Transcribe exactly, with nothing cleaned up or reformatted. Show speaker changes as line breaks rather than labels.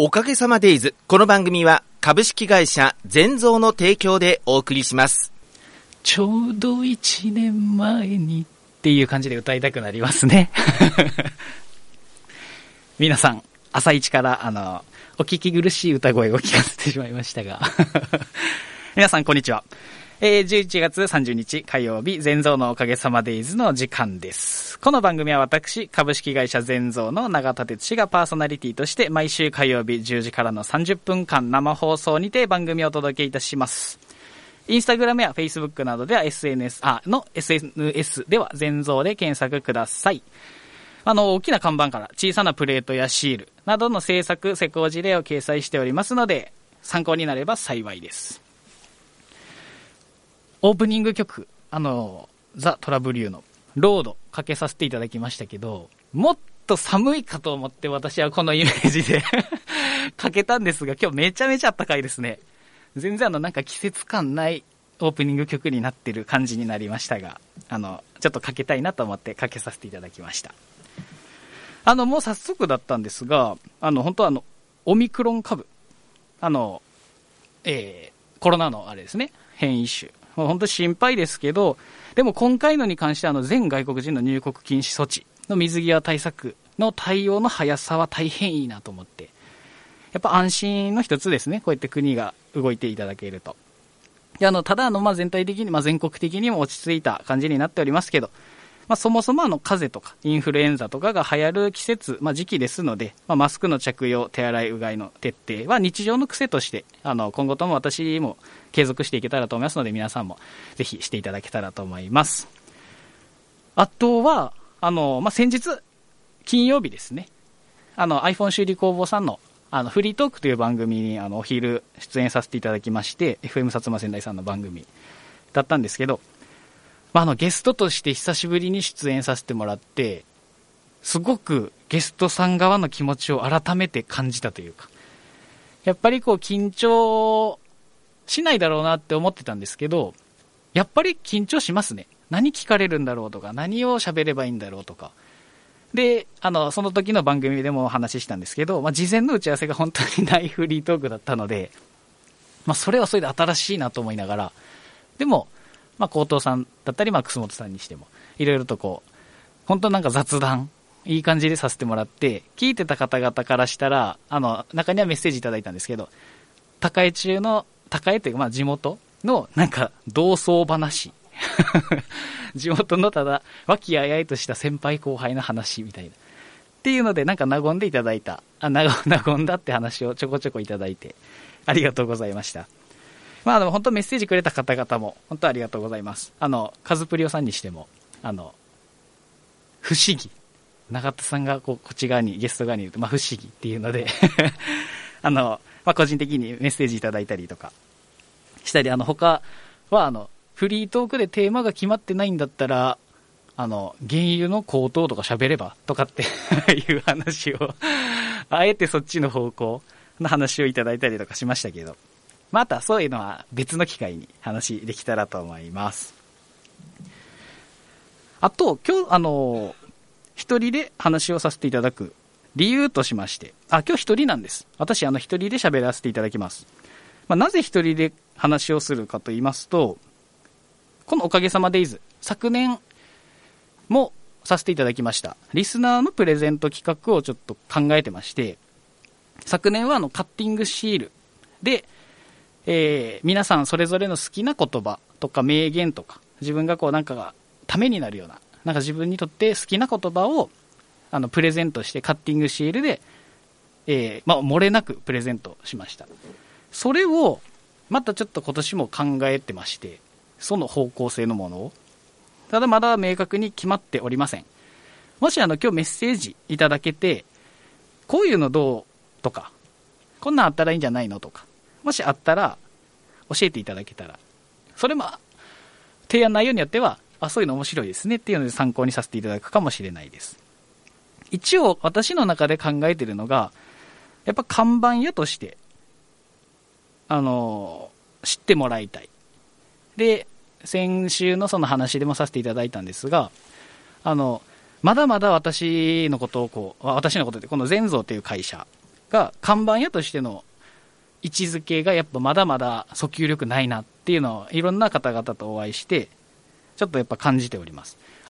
おかげさまデイズ。この番組は株式会社全蔵の提供でお送りします。
ちょうどいちねんまえにっていう感じで歌いたくなりますね。皆さん、朝一からあのお聞き苦しい歌声を聞かせてしまいましたが。皆さん、こんにちは。えー、じゅういちがつさんじゅうにち火曜日、全蔵のおかげさまデイズの時間です。この番組は私、株式会社全蔵の永田哲司がパーソナリティとして毎週火曜日じゅうじからのさんじゅっぷんかん生放送にて番組をお届けいたします。インスタグラムやフェイスブックなどでは エスエヌエス、あ、の エスエヌエス では全蔵で検索ください。あの、大きな看板から小さなプレートやシールなどの制作施工事例を掲載しておりますので、参考になれば幸いです。オープニング曲、あの、ザ・トラブリューのロードかけさせていただきましたけど、もっと寒いかと思って私はこのイメージでかけたんですが、今日めちゃめちゃ暖かいですね。全然あのなんか季節感ないオープニング曲になってる感じになりましたが、あの、ちょっとかけたいなと思ってかけさせていただきました。あの、もう早速だったんですが、あの、本当はあの、オミクロン株、あの、えー、コロナのあれですね、変異種。もう本当に心配ですけど、でも今回のに関してはあの全外国人の入国禁止措置の水際対策の対応の速さは大変いいなと思って、やっぱ安心の一つですね。こうやって国が動いていただけると。であのただあのまあ全体的に、まあ、全国的にも落ち着いた感じになっておりますけど、まあ、そもそもあの風邪とかインフルエンザとかが流行る季節、まあ、時期ですので、まあ、マスクの着用、手洗いうがいの徹底は日常の癖としてあの今後とも私も継続していけたらと思いますので、皆さんもぜひしていただけたらと思います。あとはあの、まあ、先日金曜日ですね、あの iPhone 修理工房さんのあのフリートークという番組にあのお昼出演させていただきまして、 エフエム 薩摩仙台さんの番組だったんですけど、まあ、あのゲストとして久しぶりに出演させてもらって、すごくゲストさん側の気持ちを改めて感じたというか、やっぱりこう緊張しないだろうなって思ってたんですけど、やっぱり緊張しますね。何聞かれるんだろうとか、何を喋ればいいんだろうとかで、あのその時の番組でもお話ししたんですけど、まあ、事前の打ち合わせが本当にないフリートークだったので、まあ、それはそれで新しいなと思いながら、でもまあ、高藤さんだったり、まあ、楠本さんにしてもいろいろとこう本当なんか雑談いい感じでさせてもらって、聞いてた方々からしたらあの中にはメッセージいただいたんですけど、高江中の高江というかまあ地元のなんか同窓話地元のただ和気あいあいとした先輩後輩の話みたいなっていうので、なんか和んでいただいた、あ和んだって話をちょこちょこいただいてありがとうございました。まあでも本当メッセージくれた方々も本当ありがとうございます。あのカズプリオさんにしてもあの不思議、永田さんがこうこっち側にゲスト側にいるとまあ不思議っていうのであのまあ個人的にメッセージいただいたりとかしたり、あの他はあのフリートークでテーマが決まってないんだったらあの原油の高騰とか喋ればとかっていう話をあえてそっちの方向の話をいただいたりとかしましたけど、またそういうのは別の機会に話できたらと思います。あと今日あの一人で話をさせていただく理由としまして、あ今日一人なんです。私あの一人で喋らせていただきます。まあ、なぜ一人で話をするかと言いますと、このおかげさまデイズ昨年もさせていただきましたリスナーのプレゼント企画をちょっと考えてまして、昨年はあのカッティングシールでえー、皆さんそれぞれの好きな言葉とか名言とか自分がこうなんかがためになるような、なんか自分にとって好きな言葉をあのプレゼントしてカッティングシールで、えーまあ、漏れなくプレゼントしました。それをまたちょっと今年も考えてまして、その方向性のものをただまだ明確に決まっておりません。もしあの今日メッセージいただけて、こういうのどうとかこんなんあったらいいんじゃないのとかもしあったら教えていただけたら、それも提案内容によってはあそういうの面白いですねっていうので参考にさせていただくかもしれないです。一応私の中で考えているのが、やっぱ看板屋としてあの知ってもらいたい。で先週のその話でもさせていただいたんですが、あのまだまだ私のことをこう私のことでこの全蔵という会社が、看板屋としての位置づけがやっぱまだまだ訴求力ないなっていうのをいろんな方々とお会いして、ちょっとやっぱ感じております。